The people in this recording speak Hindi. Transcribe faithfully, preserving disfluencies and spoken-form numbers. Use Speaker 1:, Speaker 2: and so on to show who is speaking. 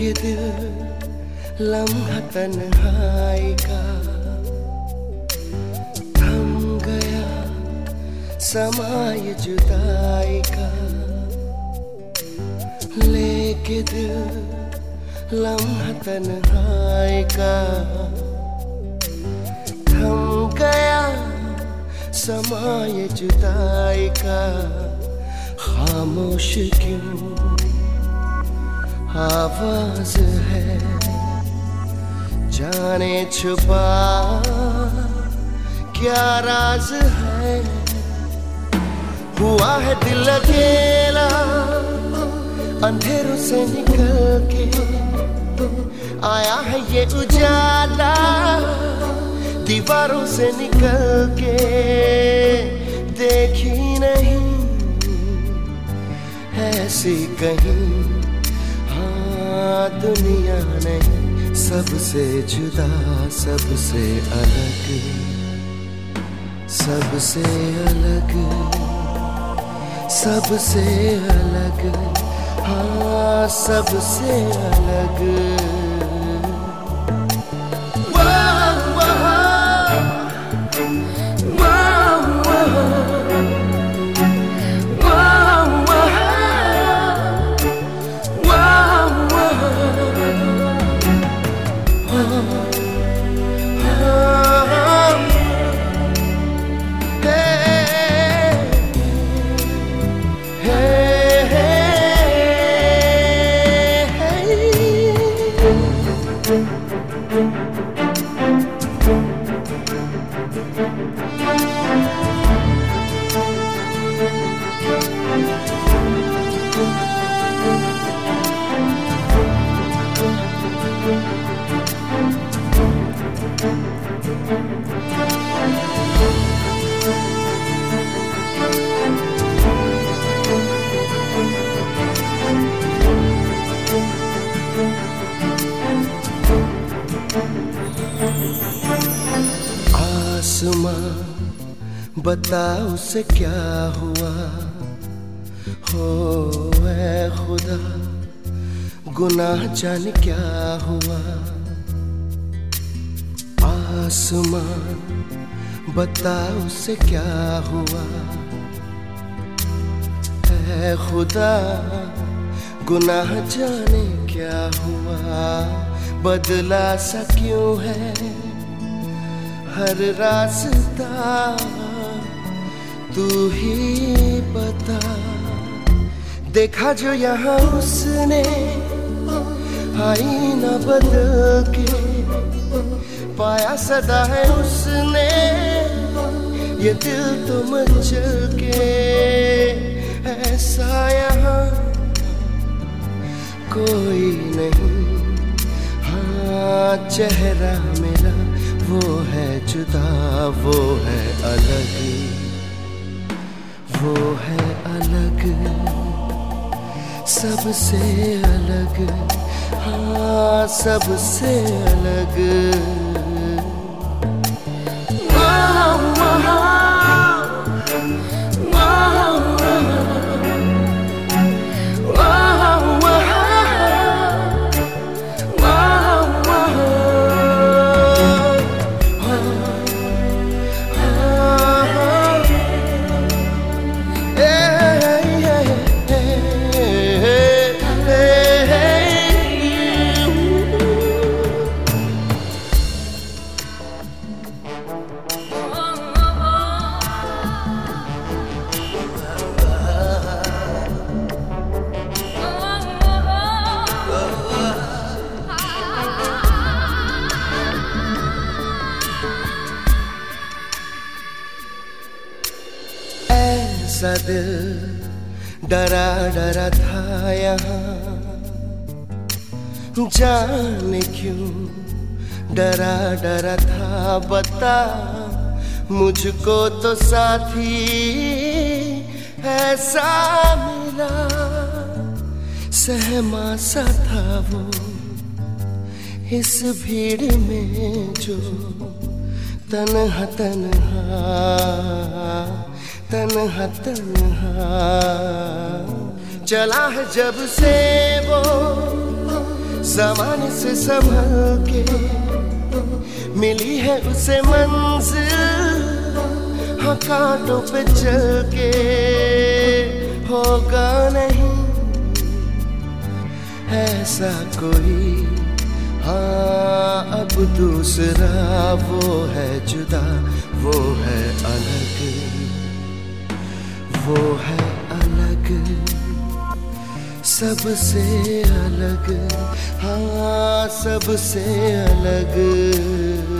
Speaker 1: लेके दिल लम्हा तन्हाई का, थम गया समय जुदाई का। लेके दिल लम्हा तन्हाई का, थम गया समय जुदाई का। खामोश क्यों आवाज है, जाने छुपा क्या राज है। हुआ है दिल अकेला अंधेरों से निकल के, आया है ये उजाला दीवारों से निकल के। देखी नहीं ऐसी कहीं हाँ दुनिया नहीं, सबसे जुदा सबसे अलग, सबसे अलग, सबसे अलग, हाँ सबसे अलग। आसमां बता उसे क्या हुआ हो, ऐ खुदा गुनाह जाने क्या हुआ। आसमां बता उसे क्या हुआ, ऐ खुदा गुनाह जाने क्या हुआ। बदला सा क्यों है हर रास्ता, तू ही बता। देखा जो यहाँ उसने आईना बदल के, पाया सदा है उसने ये दिल तो मचल के। ऐसा यहाँ कोई नहीं, हाँ चेहरा मेरा वो है जुदा, वो है अलग, वो है अलग, सबसे अलग, हाँ सबसे अलग। ऐसा दिल डरा डरा था यहाँ, जाने क्यों डरा डरा था। बता मुझको तो साथी ऐसा मिला, सहमा सा था वो इस भीड़ में जो तन्हा तन्हा तन्हा तन्हा चला है जब से वो ज़माने से संभल के मिली है उसे मंजिल, हाँ कांटों पे चल के होगा नहीं ऐसा कोई। हाँ अब दूसरा वो है जुदा, वो है अलग, वो है अलग, सबसे अलग, हाँ सबसे अलग।